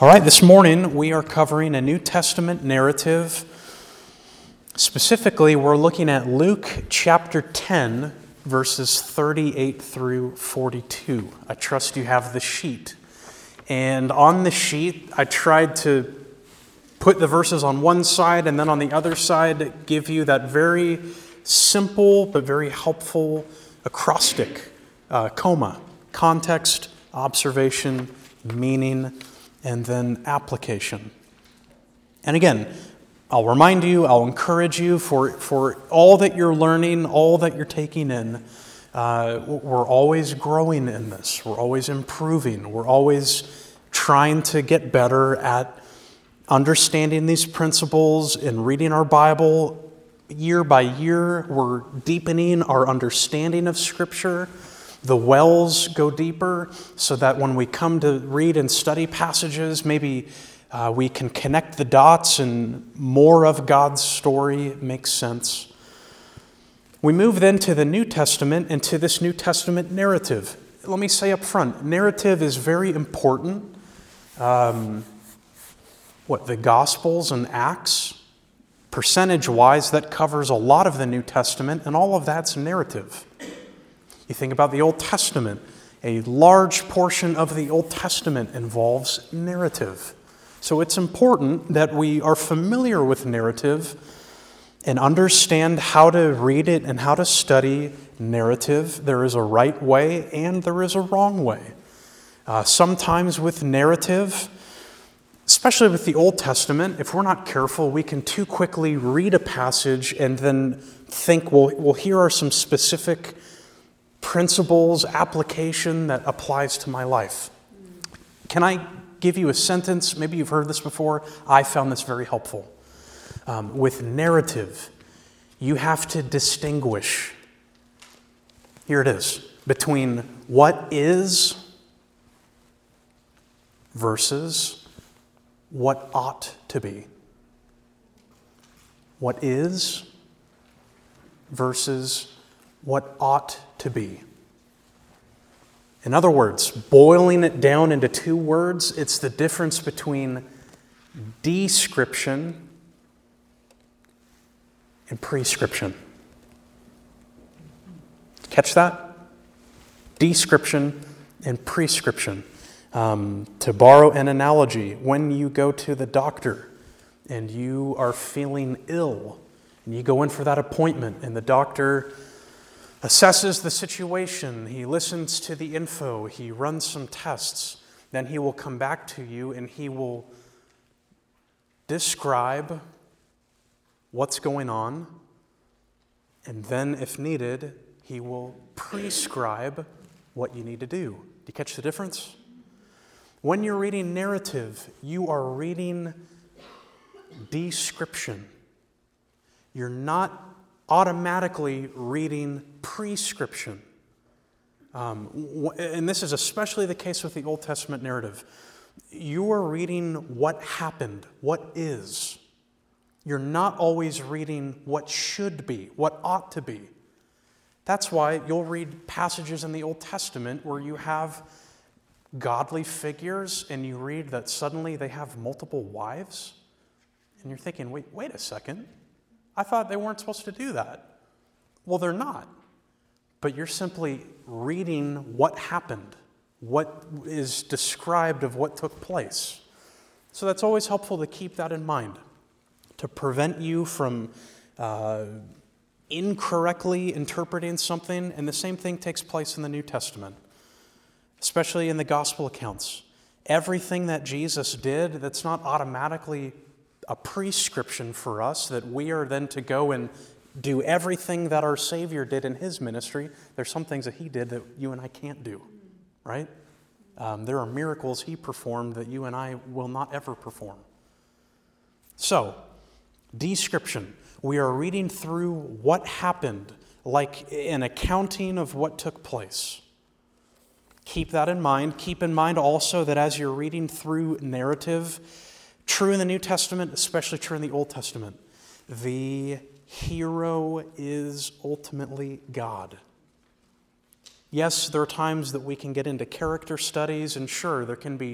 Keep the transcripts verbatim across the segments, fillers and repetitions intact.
All right, this morning we are covering a New Testament narrative. Specifically, we're looking at Luke chapter ten, verses thirty-eight through forty-two. I trust you have the sheet. And on the sheet, I tried to put the verses on one side and then on the other side give you that very simple but very helpful acrostic, uh, coma, context, observation, meaning, and then application. And again, I'll remind you, I'll encourage you for, for all that you're learning, all that you're taking in. Uh, we're always growing in this. We're always improving. We're always trying to get better at understanding these principles and reading our Bible year by year. We're deepening our understanding of Scripture. The wells go deeper so that when we come to read and study passages, maybe uh, we can connect the dots and more of God's story makes sense. We move then to the New Testament and to this New Testament narrative. Let me say up front, narrative is very important. Um, what, the Gospels and Acts, percentage-wise, that covers a lot of the New Testament, and all of that's narrative. You think about the Old Testament. A large portion of the Old Testament involves narrative. So it's important that we are familiar with narrative and understand how to read it and how to study narrative. There is a right way and there is a wrong way. Uh, sometimes with narrative, especially with the Old Testament, if we're not careful, we can too quickly read a passage and then think, well, well here are some specific principles, application that applies to my life. Can I give you a sentence? Maybe you've heard this before. I found this very helpful. Um, with narrative, you have to distinguish, here it is, between what is versus what ought to be. What is versus what ought to be. In other words, boiling it down into two words, it's the difference between description and prescription. Catch that? Description and prescription. Um, to borrow an analogy, when you go to the doctor and you are feeling ill, and you go in for that appointment, and the doctor assesses the situation, he listens to the info, he runs some tests, then he will come back to you and he will describe what's going on, and then, if needed, he will prescribe what you need to do. Do you catch the difference? When you're reading narrative, you are reading description. You're not automatically reading prescription. Um, and this is especially the case with the Old Testament narrative. You are reading what happened, what is. You're not always reading what should be, what ought to be. That's why you'll read passages in the Old Testament where you have godly figures and you read that suddenly they have multiple wives. And you're thinking, wait, wait a second. I thought they weren't supposed to do that. Well, they're not. But you're simply reading what happened, what is described of what took place. So that's always helpful to keep that in mind, to prevent you from uh, incorrectly interpreting something. And the same thing takes place in the New Testament, especially in the gospel accounts. Everything that Jesus did, that's not automatically a prescription for us that we are then to go and do everything that our Savior did in his ministry. There's some things that he did that you and I can't do, right? Um, there are miracles he performed that you and I will not ever perform. So, description. We are reading through what happened, like an accounting of what took place. Keep that in mind. Keep in mind also that as you're reading through narrative, true in the New Testament, especially true in the Old Testament, the hero is ultimately God. Yes, there are times that we can get into character studies, and sure, there can be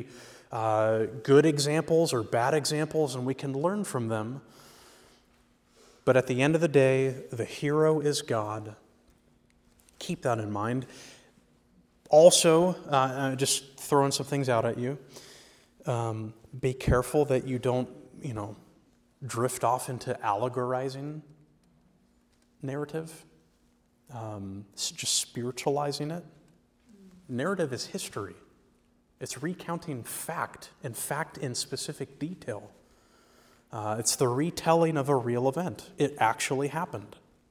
uh, good examples or bad examples, and we can learn from them. But at the end of the day, the hero is God. Keep that in mind. Also, uh, just throwing some things out at you, um, be careful that you don't, you know, drift off into allegorizing narrative, um, just spiritualizing it. Narrative is history. It's recounting fact, and fact in specific detail. Uh, it's the retelling of a real event. It actually happened.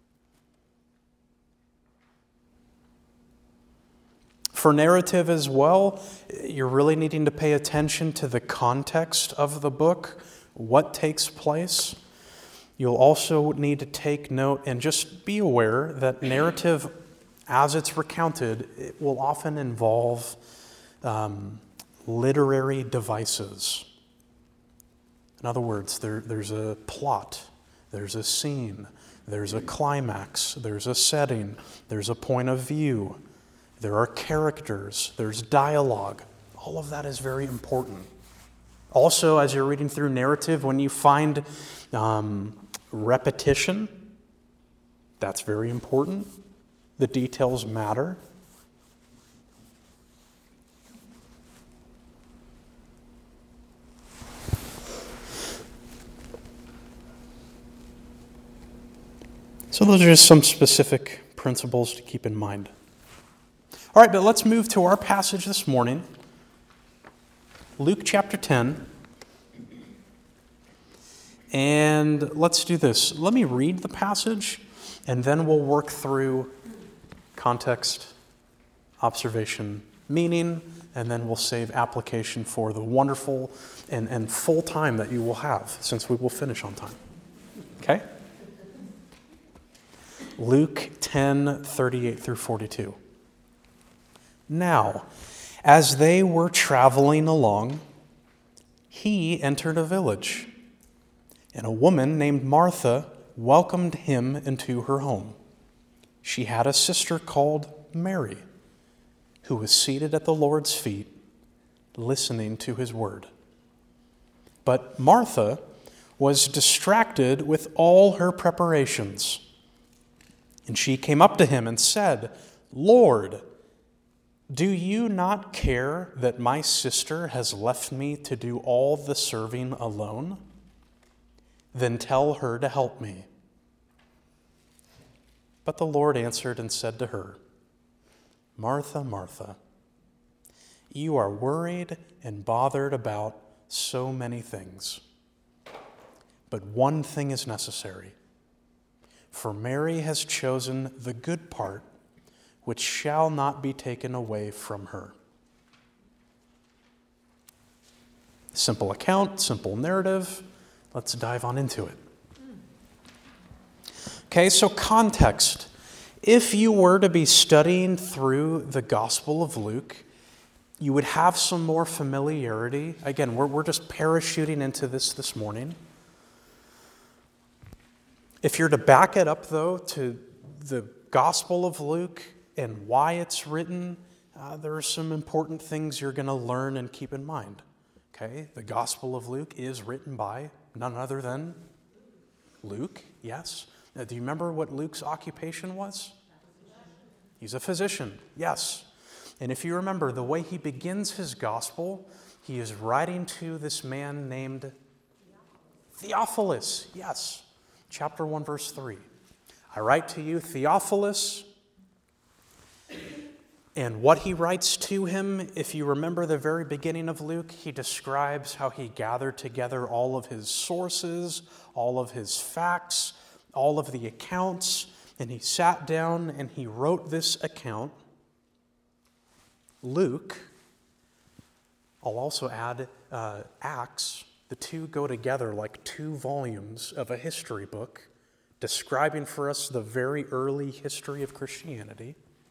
For narrative as well, you're really needing to pay attention to the context of the book, what takes place. You'll also need to take note and just be aware that narrative, as it's recounted, it will often involve um, literary devices. In other words, there, there's a plot, there's a scene, there's a climax, there's a setting, there's a point of view, there are characters, there's dialogue. All of that is very important. Also, as you're reading through narrative, when you find um, repetition, that's very important. The details matter. So those are just some specific principles to keep in mind. All right, but let's move to our passage this morning. Luke chapter ten. And let's do this. Let me read the passage, and then we'll work through context, observation, meaning, and then we'll save application for the wonderful and, and full time that you will have, since we will finish on time. Okay? Luke ten, thirty-eight through forty-two. Now, as they were traveling along, he entered a village, and a woman named Martha welcomed him into her home. She had a sister called Mary, who was seated at the Lord's feet, listening to his word. But Martha was distracted with all her preparations. And she came up to him and said, "Lord, do you not care that my sister has left me to do all the serving alone? Then tell her to help me." But the Lord answered and said to her, "Martha, Martha, you are worried and bothered about so many things. But one thing is necessary. For Mary has chosen the good part, which shall not be taken away from her." Simple account, simple narrative. Let's dive on into it. Okay, so context. If you were to be studying through the Gospel of Luke, you would have some more familiarity. Again, we're, we're just parachuting into this this morning. If you're to back it up, though, to the Gospel of Luke and why it's written, uh, there are some important things you're going to learn and keep in mind. Okay, the Gospel of Luke is written by none other than Luke, yes. Now, do you remember what Luke's occupation was? He's a physician, yes. And if you remember, the way he begins his Gospel, he is writing to this man named Theophilus, yes. Chapter one, verse three. I write to you, Theophilus, and what he writes to him, if you remember the very beginning of Luke, he describes how he gathered together all of his sources, all of his facts, all of the accounts, and he sat down and he wrote this account. Luke, I'll also add uh, Acts. The two go together like two volumes of a history book describing for us the very early history of Christianity.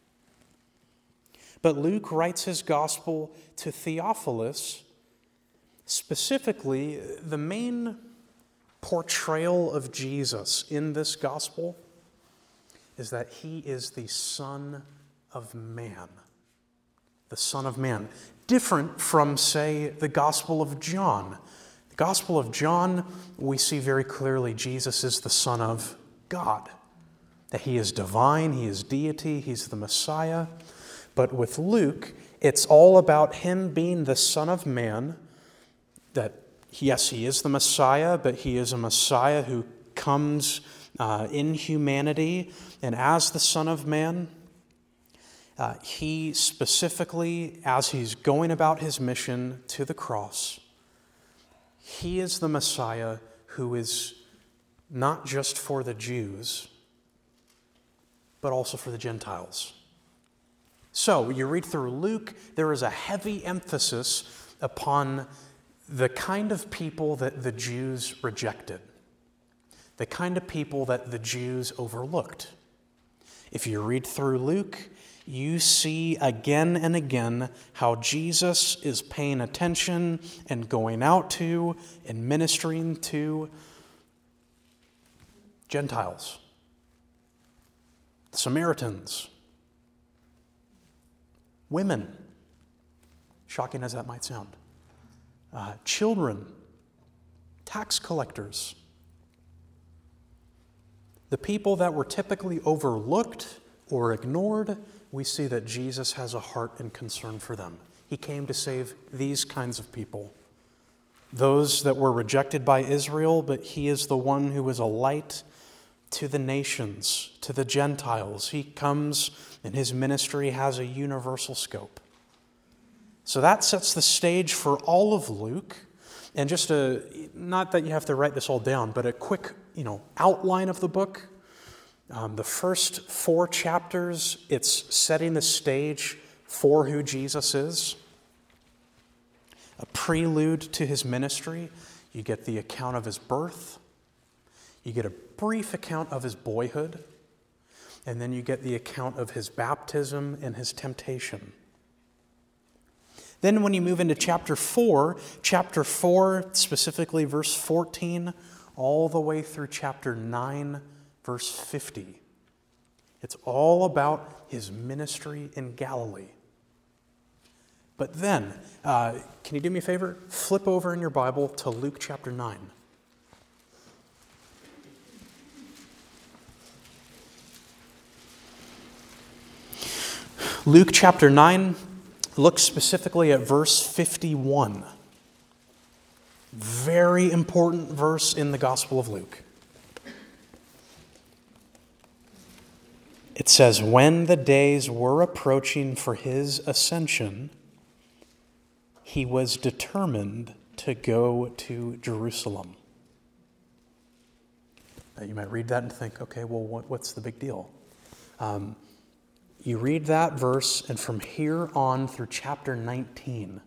But Luke writes his gospel to Theophilus. Specifically, the main portrayal of Jesus in this gospel is that he is the Son of Man, the the Son of Man. Different from, say, the Gospel of John. The Gospel of John, we see very clearly Jesus is the Son of God. That he is divine, he is deity, he's the Messiah. But with Luke, it's all about him being the Son of Man, that yes, he is the Messiah, but he is a Messiah who comes uh, in humanity, and as the Son of Man, uh, he specifically, as he's going about his mission to the cross, he is the Messiah who is not just for the Jews, but also for the Gentiles. So, you read through Luke, there is a heavy emphasis upon the kind of people that the Jews rejected, the kind of people that the Jews overlooked. If you read through Luke, you see again and again how Jesus is paying attention and going out to and ministering to Gentiles, Samaritans, women, shocking as that might sound, uh, children, tax collectors. The people that were typically overlooked or ignored, we see that Jesus has a heart and concern for them. He came to save these kinds of people. Those that were rejected by Israel, but he is the one who is a light to the nations, to the Gentiles. He comes and his ministry has a universal scope. So that sets the stage for all of Luke. And just a, not that you have to write this all down, but a quick, you know, outline of the book. Um, the first four chapters, it's setting the stage for who Jesus is. A prelude to his ministry. You get the account of his birth. You get a brief account of his boyhood. And then you get the account of his baptism and his temptation. Then when you move into chapter four, chapter four, specifically verse fourteen, all the way through chapter nine, verse fifty. It's all about his ministry in Galilee. But then, uh, can you do me a favor? Flip over in your Bible to Luke chapter nine. Luke chapter nine, look specifically at verse fifty-one. Very important verse in the Gospel of Luke. It says, when the days were approaching for his ascension, he was determined to go to Jerusalem. Now, you might read that and think, okay, well, what, what's the big deal? Um, You read that verse, and from here on through chapter nineteen,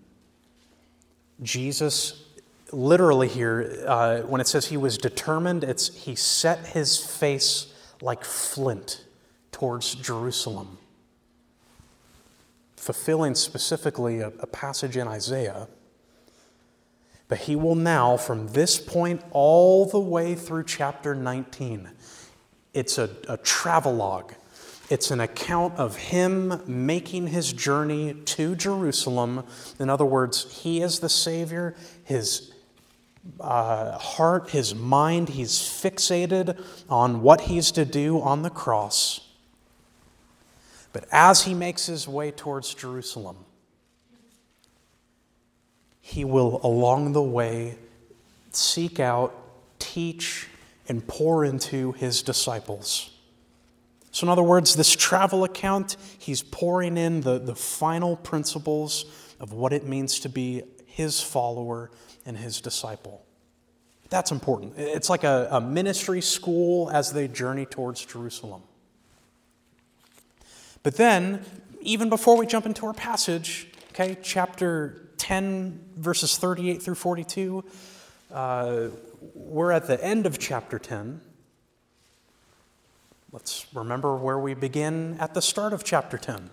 Jesus, literally here, uh, when it says he was determined, it's he set his face like flint towards Jerusalem, fulfilling specifically a, a passage in Isaiah. But he will now, from this point all the way through chapter nineteen, it's a, a travelogue. It's an account of him making his journey to Jerusalem. In other words, he is the Savior. His uh, heart, his mind, he's fixated on what he's to do on the cross. But as he makes his way towards Jerusalem, he will along the way seek out, teach, and pour into his disciples. So in other words, this travel account, he's pouring in the, the final principles of what it means to be his follower and his disciple. That's important. It's like a, a ministry school as they journey towards Jerusalem. But then, even before we jump into our passage, okay, chapter ten, verses thirty-eight through forty-two, uh, we're at the end of chapter ten. Let's remember where we begin at the start of chapter ten.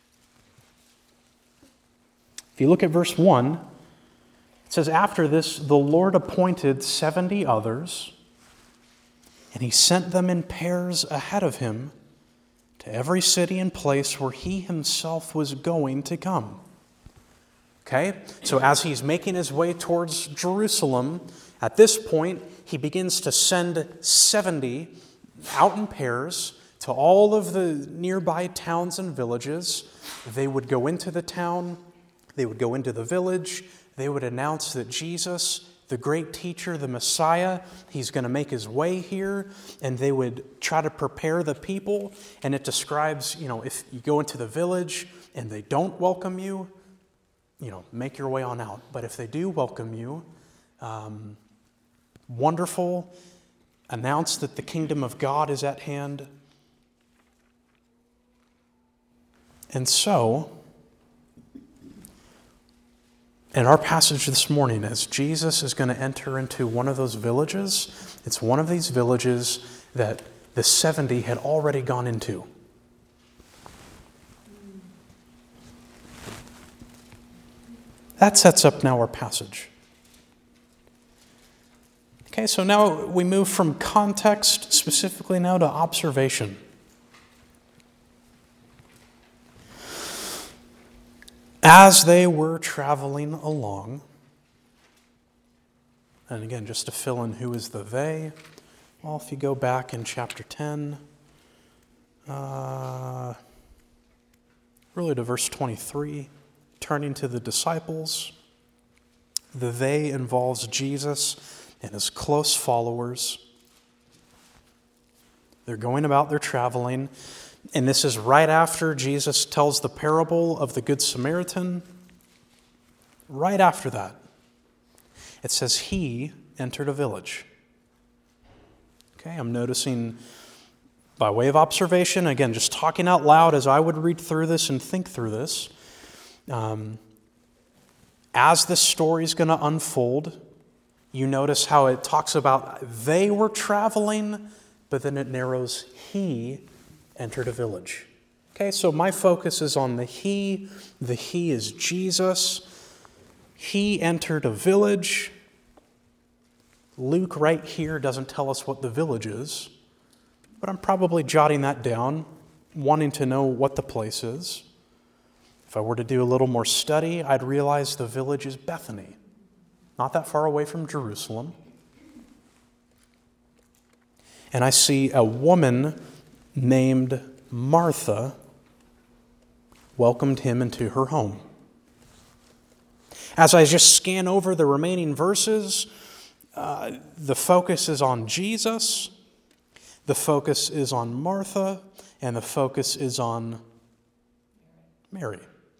If you look at verse one, it says, after this, the Lord appointed seventy others, and he sent them in pairs ahead of him to every city and place where he himself was going to come. Okay? So as he's making his way towards Jerusalem, at this point, he begins to send seventy out in pairs to all of the nearby towns and villages. They would go into the town, they would go into the village, they would announce that Jesus, the great teacher, the Messiah, he's going to make his way here, and they would try to prepare the people. And it describes, you know, if you go into the village and they don't welcome you, you know, make your way on out. But if they do welcome you, um, wonderful, announce that the kingdom of God is at hand. And so, in our passage this morning, as Jesus is going to enter into one of those villages, it's one of these villages that the seventy had already gone into. That sets up now our passage. Okay, so now we move from context specifically now to observation. As they were traveling along, and again, just to fill in who is the they, well, if you go back in chapter ten, uh, really to verse twenty-three, turning to the disciples, the they involves Jesus and his close followers. They're going about their traveling. And this is right after Jesus tells the parable of the Good Samaritan. Right after that, it says he entered a village. Okay, I'm noticing by way of observation, again, just talking out loud as I would read through this and think through this. Um, as this story is going to unfold, you notice how it talks about they were traveling, but then it narrows he entered a village. Okay, so my focus is on the he. The he is Jesus. He entered a village. Luke right here doesn't tell us what the village is, but I'm probably jotting that down, wanting to know what the place is. If I were to do a little more study, I'd realize the village is Bethany, not that far away from Jerusalem. And I see a woman named Martha welcomed him into her home. As I just scan over the remaining verses, uh, the focus is on Jesus, the focus is on Martha, and the focus is on Mary.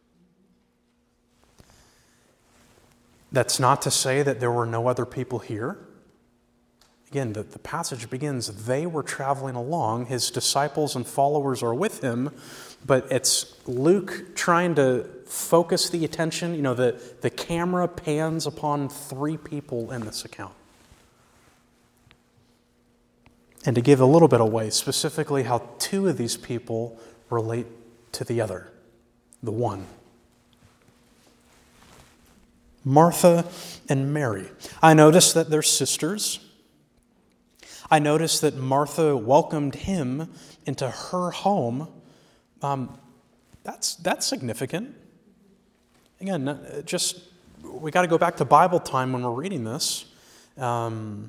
That's not to say that there were no other people here. Again, the, the passage begins, they were traveling along, his disciples and followers are with him, but it's Luke trying to focus the attention. You know, the, the camera pans upon three people in this account. And to give a little bit away, specifically how two of these people relate to the other, the one. Martha and Mary. I notice that they're sisters. I notice that Martha welcomed him into her home. Um, that's that's significant. Again, just we got to go back to Bible time when we're reading this. Um,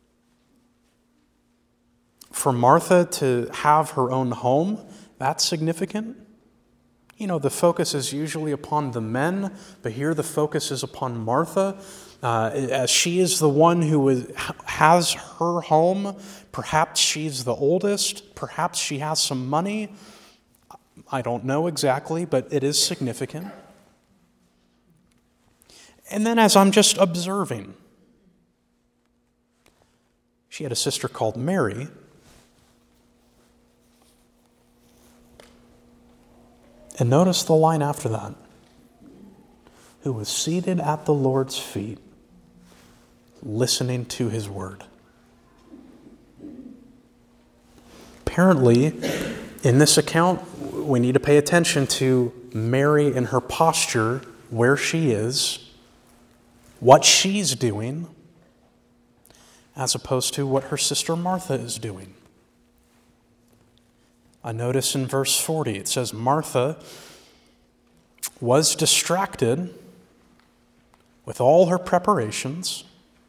for Martha to have her own home, that's significant. You know, the focus is usually upon the men, but here the focus is upon Martha. Uh, as she is the one who is, has her home, perhaps she's the oldest, perhaps she has some money. I don't know exactly, but it is significant. And then as I'm just observing, she had a sister called Mary. And notice the line after that. Who was seated at the Lord's feet, listening to his word. Apparently, in this account, we need to pay attention to Mary and her posture, where she is, what she's doing, as opposed to what her sister Martha is doing. I notice in verse forty, it says, Martha was distracted with all her preparations.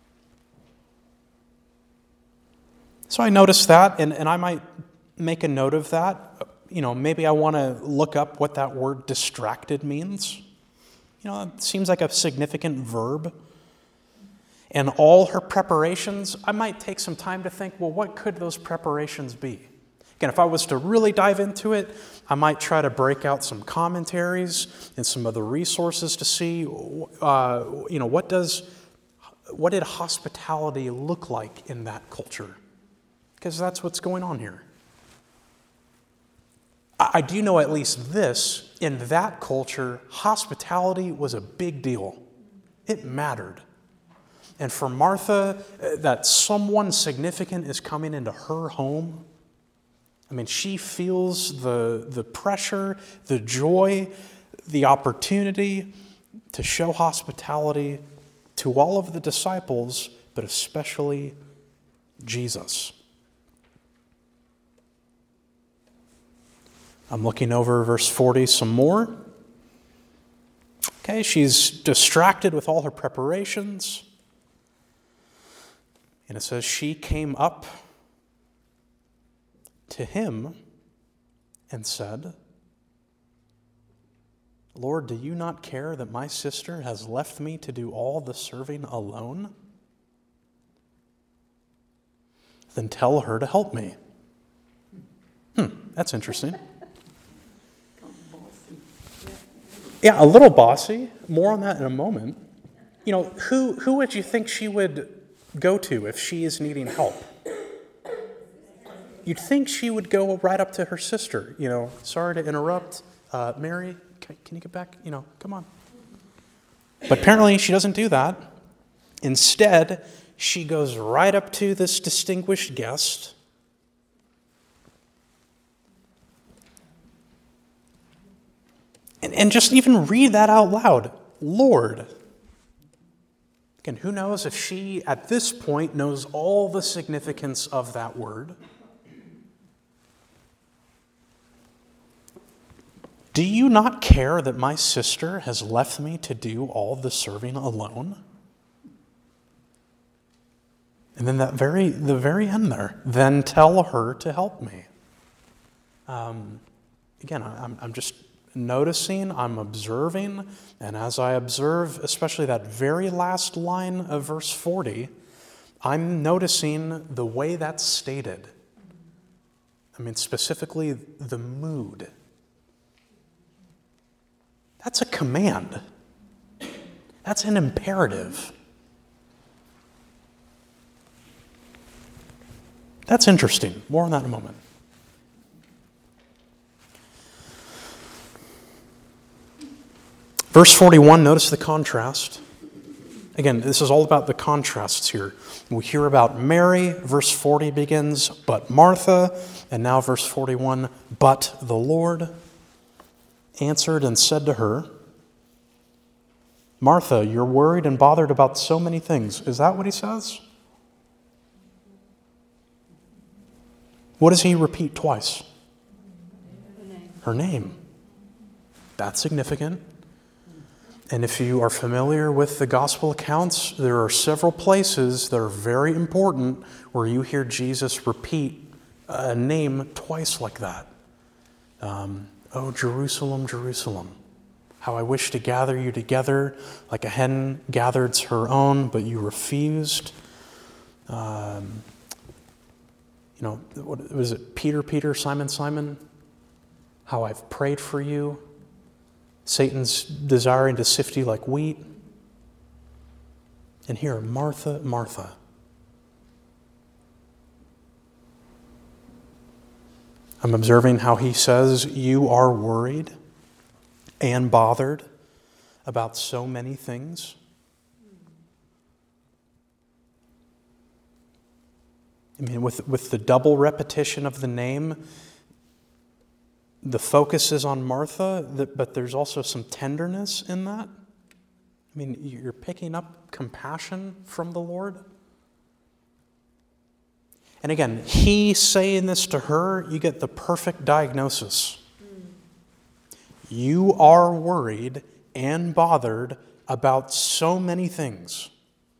So I noticed that, and, and I might make a note of that. You know, maybe I want to look up what that word distracted means. You know, it seems like a significant verb. And all her preparations, I might take some time to think, well, what could those preparations be? Again, if I was to really dive into it, I might try to break out some commentaries and some other resources to see, uh, you know, what does, what did hospitality look like in that culture? Because that's what's going on here. I do know at least this, in that culture, hospitality was a big deal. It mattered. And for Martha, that someone significant is coming into her home, I mean, she feels the, the pressure, the joy, the opportunity to show hospitality to all of the disciples, but especially Jesus. I'm looking over verse forty some more. Okay, she's distracted with all her preparations. And it says, she came up to him and said, Lord, do you not care that my sister has left me to do all the serving alone? Then tell her to help me. Hmm, that's interesting. Yeah, a little bossy. More on that in a moment. You know, who who would you think she would go to if she is needing help? You'd think she would go right up to her sister. You know, sorry to interrupt. Uh, Mary, can, can you get back? You know, come on. But apparently she doesn't do that. Instead, she goes right up to this distinguished guest. And, and just even read that out loud. Lord. Again, who knows if she, at this point, knows all the significance of that word. Do you not care that my sister has left me to do all the serving alone? And then that very, the very end there, then tell her to help me. Um, again, I'm, I'm just noticing, I'm observing, and as I observe, especially that very last line of verse forty, I'm noticing the way that's stated. I mean, specifically the mood. That's a command. That's an imperative. That's interesting. More on that in a moment. Verse forty-one, notice the contrast. Again, this is all about the contrasts here. We hear about Mary, verse forty begins, but Martha, and now verse forty-one, but the Lord answered and said to her, Martha, you're worried and bothered about so many things. Is that what he says? What does he repeat twice? Her name. Her name. That's significant. And if you are familiar with the gospel accounts, there are several places that are very important where you hear Jesus repeat a name twice like that. Um, oh, Jerusalem, Jerusalem, how I wish to gather you together like a hen gathers her own, but you refused. Um, you know, what was it? Peter, Peter, Simon, Simon, how I've prayed for you. Satan's desiring to sift you like wheat. And here, Martha, Martha. I'm observing how he says, you are worried and bothered about so many things. I mean, with, with the double repetition of the name, the focus is on Martha, but there's also some tenderness in that. I mean, you're picking up compassion from the Lord. And again, he saying this to her, you get the perfect diagnosis. You are worried and bothered about so many things.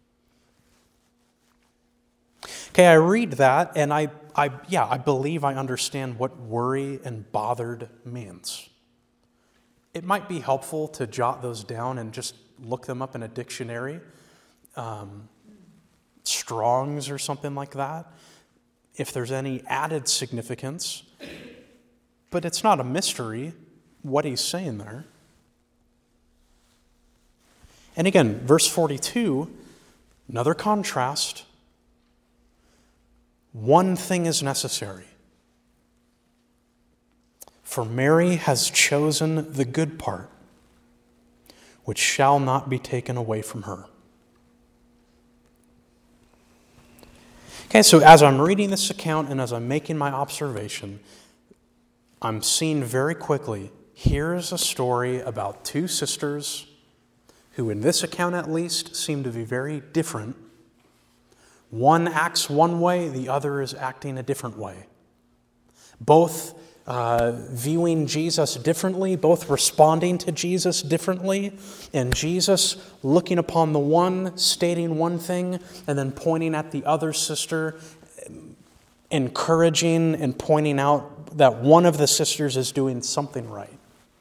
Okay, I read that, and I, I, yeah, I believe I understand what worry and bothered means. It might be helpful to jot those down and just look them up in a dictionary, um, Strong's or something like that, if there's any added significance. But it's not a mystery what he's saying there. And again, verse forty-two, another contrast. One thing is necessary. For Mary has chosen the good part, which shall not be taken away from her. Okay, so as I'm reading this account and as I'm making my observation, I'm seeing very quickly, here's a story about two sisters who, in this account at least, seem to be very different. One acts one way, the other is acting a different way. Both uh, viewing Jesus differently, both responding to Jesus differently, and Jesus looking upon the one, stating one thing, and then pointing at the other sister, encouraging and pointing out that one of the sisters is doing something right.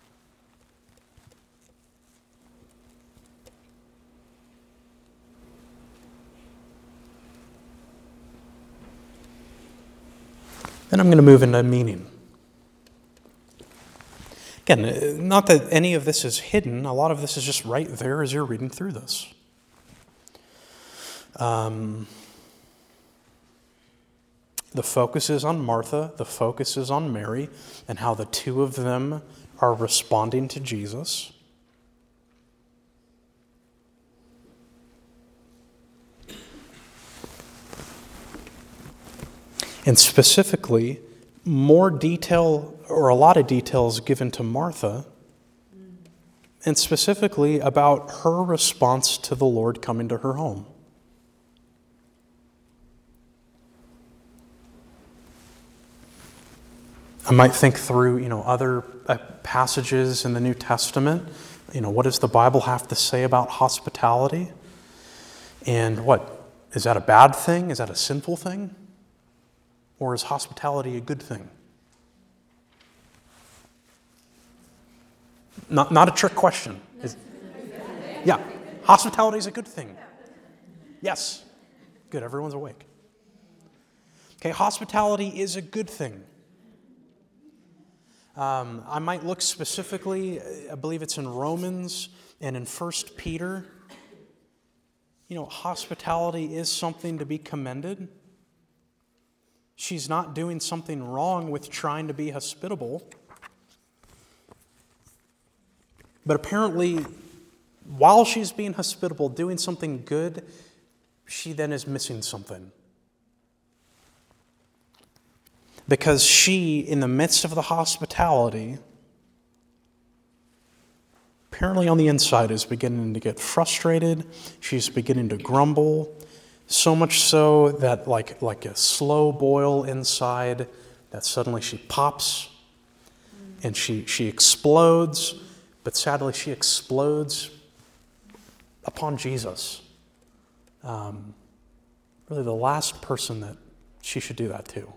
Then I'm going to move into meaning. Again, not that any of this is hidden. A lot of this is just right there as you're reading through this. Um, the focus is on Martha. The focus is on Mary and how the two of them are responding to Jesus. And specifically, more detail, or a lot of details given to Martha, and specifically about her response to the Lord coming to her home. I might think through, you know, other passages in the New Testament. You know, what does the Bible have to say about hospitality? And what, is that a bad thing? Is that a sinful thing? Or is hospitality a good thing? Not, not a trick question. Is, yeah, hospitality is a good thing. Yes. Good, everyone's awake. Okay, hospitality is a good thing. Um, I might look specifically, I believe it's in Romans and in First Peter. You know, hospitality is something to be commended. She's not doing something wrong with trying to be hospitable. But apparently, while she's being hospitable, doing something good, she then is missing something. Because she, in the midst of the hospitality, apparently on the inside is beginning to get frustrated. She's beginning to grumble. So much so that like, like a slow boil inside, that suddenly she pops and she, she explodes. But sadly, she explodes upon Jesus. Um, really the last person that she should do that to.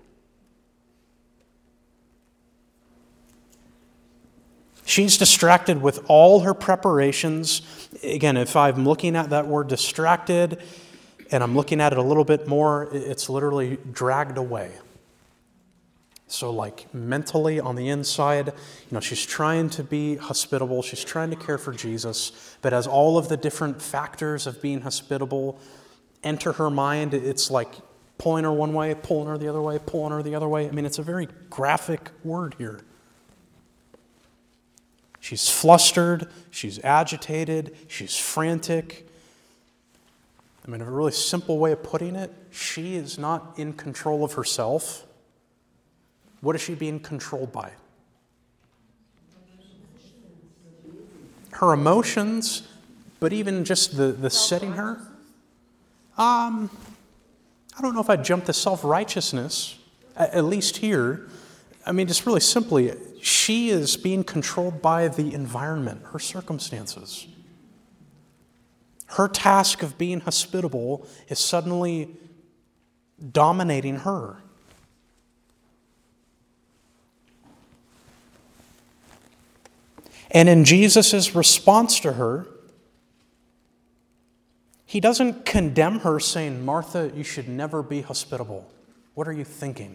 She's distracted with all her preparations. Again, if I'm looking at that word distracted, and I'm looking at it a little bit more, it's literally dragged away. So like mentally on the inside, you know, she's trying to be hospitable, she's trying to care for Jesus, but as all of the different factors of being hospitable enter her mind, it's like pulling her one way, pulling her the other way, pulling her the other way. I mean, it's a very graphic word here. She's flustered, she's agitated, she's frantic. I mean, a really simple way of putting it, she is not in control of herself. What is she being controlled by? Her emotions, but even just the, the setting her. Um, I don't know if I'd jump to self-righteousness, at least here. I mean, just really simply, she is being controlled by the environment, her circumstances. Her task of being hospitable is suddenly dominating her. And in Jesus' response to her, he doesn't condemn her saying, Martha, you should never be hospitable. What are you thinking?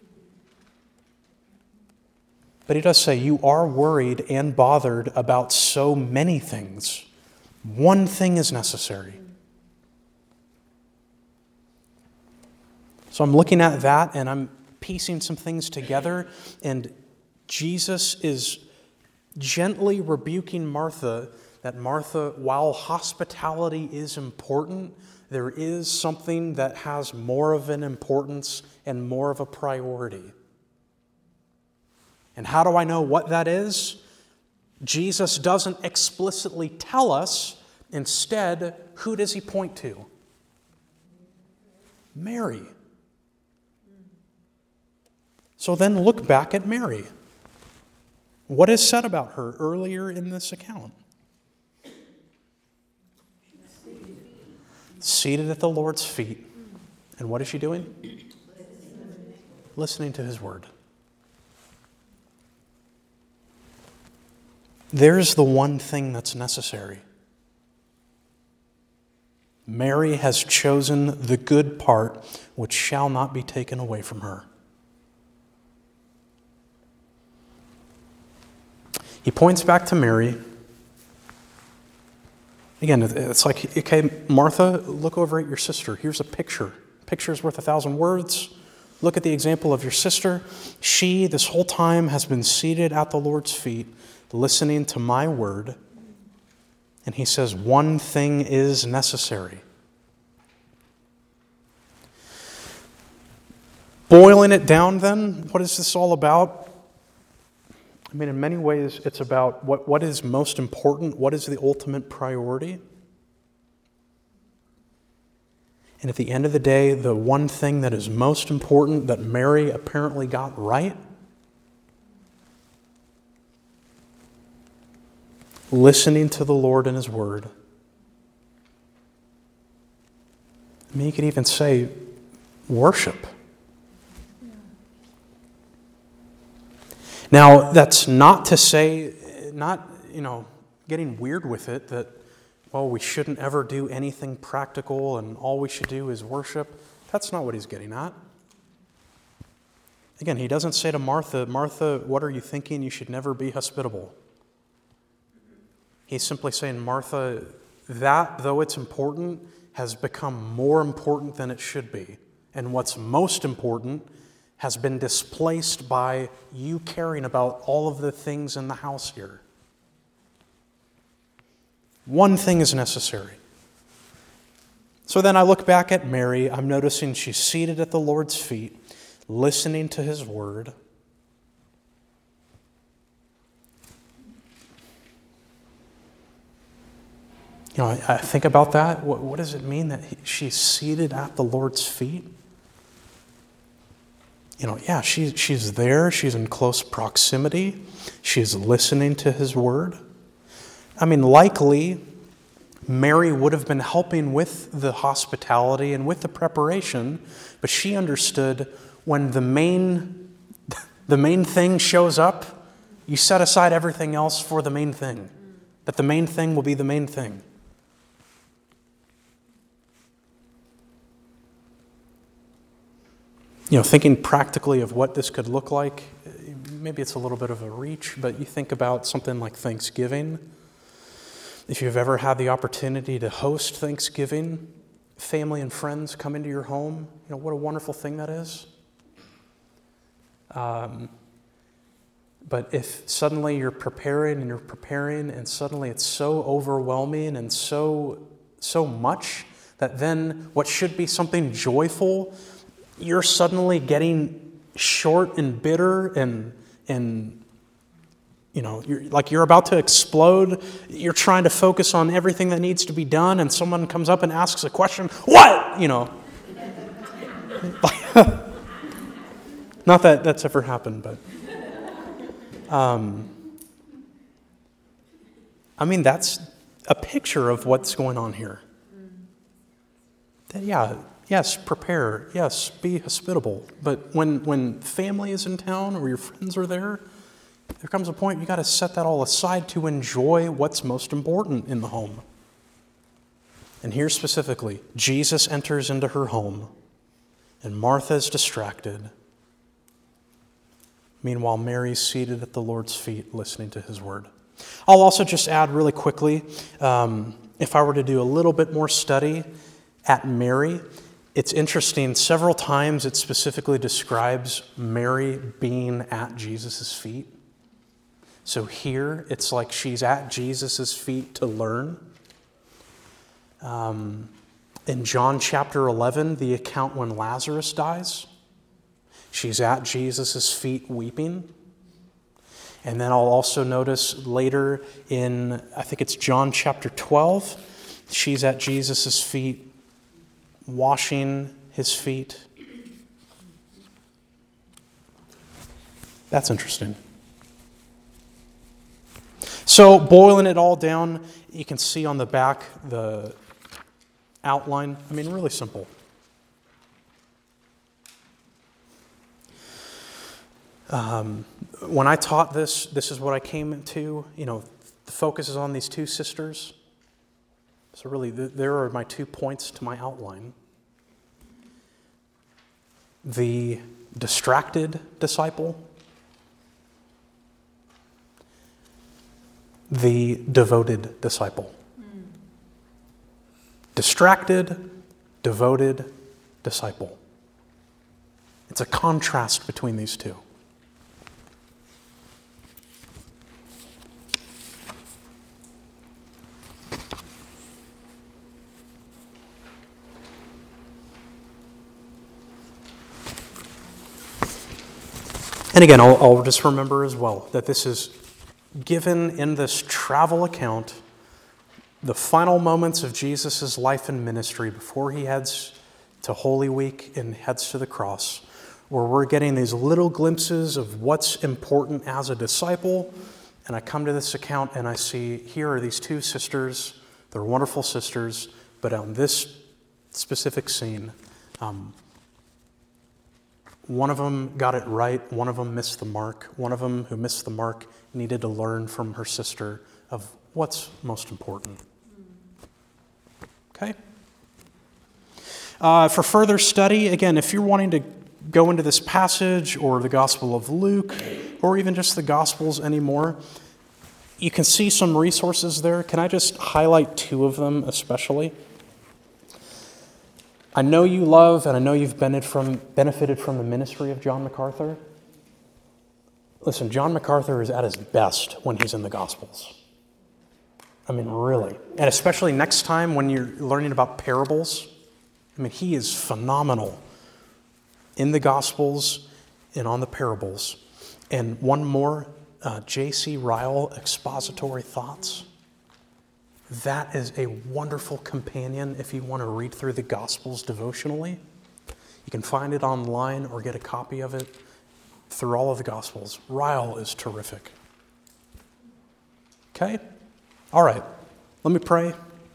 But he does say, you are worried and bothered about so many things. One thing is necessary. So I'm looking at that and I'm piecing some things together, and Jesus is gently rebuking Martha that Martha, while hospitality is important, there is something that has more of an importance and more of a priority. And how do I know what that is? Jesus doesn't explicitly tell us. Instead, who does he point to? Mary. So then look back at Mary. What is said about her earlier in this account? Seated at the Lord's feet. And what is she doing? Listening to his word. There's the one thing that's necessary. Mary has chosen the good part, which shall not be taken away from her. He points back to Mary. Again, it's like, okay, Martha, look over at your sister. Here's a picture. A picture is worth a thousand words. Look at the example of your sister. She, this whole time, has been seated at the Lord's feet, listening to my word. And he says, one thing is necessary. Boiling it down then, what is this all about? I mean, in many ways, it's about what, what is most important, what is the ultimate priority. And at the end of the day, the one thing that is most important that Mary apparently got right, listening to the Lord and his word. I mean, you could even say worship. Now, that's not to say, not, you know, getting weird with it, that, well, we shouldn't ever do anything practical and all we should do is worship. That's not what he's getting at. Again, he doesn't say to Martha, Martha, what are you thinking? You should never be hospitable. He's simply saying, Martha, that, though it's important, has become more important than it should be. And what's most important has been displaced by you caring about all of the things in the house here. One thing is necessary. So then I look back at Mary. I'm noticing she's seated at the Lord's feet, listening to his word. You know, I, I think about that. What, what does it mean that he, she's seated at the Lord's feet? You know, yeah, she, she's there. She's in close proximity. She's listening to his word. I mean, likely, Mary would have been helping with the hospitality and with the preparation, but she understood when the main, the main thing shows up, you set aside everything else for the main thing. That the main thing will be the main thing. You know, thinking practically of what this could look like, maybe it's a little bit of a reach, but you think about something like Thanksgiving. If you've ever had the opportunity to host Thanksgiving, family and friends come into your home, you know, what a wonderful thing that is. Um, but if suddenly you're preparing and you're preparing and suddenly it's so overwhelming and so, so much that then what should be something joyful, you're suddenly getting short and bitter and, and you know, you're, like you're about to explode. You're trying to focus on everything that needs to be done, and someone comes up and asks a question. What? You know. Not that that's ever happened, but um, I mean, that's a picture of what's going on here. That, yeah, yes, prepare. Yes, be hospitable. But when when family is in town or your friends are there, there comes a point you got to set that all aside to enjoy what's most important in the home. And here specifically, Jesus enters into her home, and Martha is distracted. Meanwhile, Mary's seated at the Lord's feet listening to his word. I'll also just add really quickly, um, if I were to do a little bit more study at Mary, it's interesting, several times it specifically describes Mary being at Jesus' feet. So here, it's like she's at Jesus' feet to learn. Um, in John chapter eleven, the account when Lazarus dies, she's at Jesus' feet weeping. And then I'll also notice later in, I think it's John chapter twelve, she's at Jesus' feet washing his feet. That's interesting. So boiling it all down, you can see on the back the outline. I mean, really simple. Um, when I taught this, this is what I came into. You know, the focus is on these two sisters. So really, th- there are my two points to my outline. The distracted disciple, the devoted disciple. Mm. Distracted, devoted disciple. It's a contrast between these two. And again, I'll, I'll just remember as well that this is given in this travel account, the final moments of Jesus' life and ministry before he heads to Holy Week and heads to the cross, where we're getting these little glimpses of what's important as a disciple. And I come to this account and I see here are these two sisters. They're wonderful sisters, but on this specific scene, um, one of them got it right, one of them missed the mark. One of them who missed the mark needed to learn from her sister of what's most important. Okay? Uh, for further study, again, if you're wanting to go into this passage or the Gospel of Luke or even just the Gospels anymore, you can see some resources there. Can I just highlight two of them especially? I know you love and I know you've benefited from, benefited from the ministry of John MacArthur. Listen, John MacArthur is at his best when he's in the Gospels. I mean, really. And especially next time when you're learning about parables. I mean, he is phenomenal in the Gospels and on the parables. And one more, uh, J C Ryle, Expository Thoughts. That is a wonderful companion if you want to read through the Gospels devotionally. You can find it online or get a copy of it through all of the Gospels. Ryle is terrific. Okay? All right. Let me pray.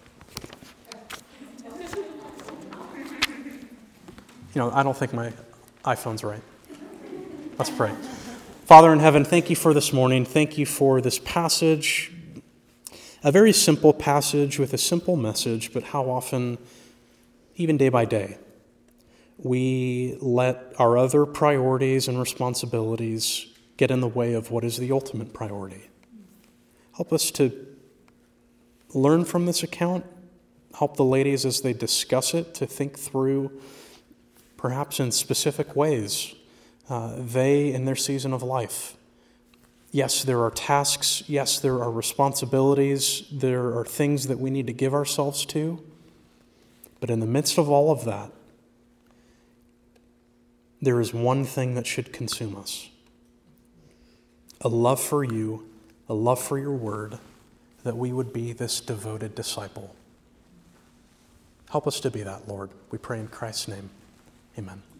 You know, I don't think my iPhone's right. Let's pray. Father in heaven, thank you for this morning. Thank you for this passage. A very simple passage with a simple message, but how often, even day by day, we let our other priorities and responsibilities get in the way of what is the ultimate priority. Help us to learn from this account. Help the ladies as they discuss it to think through, perhaps in specific ways, uh, they in their season of life. Yes, there are tasks. Yes, there are responsibilities. There are things that we need to give ourselves to. But in the midst of all of that, there is one thing that should consume us. A love for you, a love for your word, that we would be this devoted disciple. Help us to be that, Lord. We pray in Christ's name. Amen.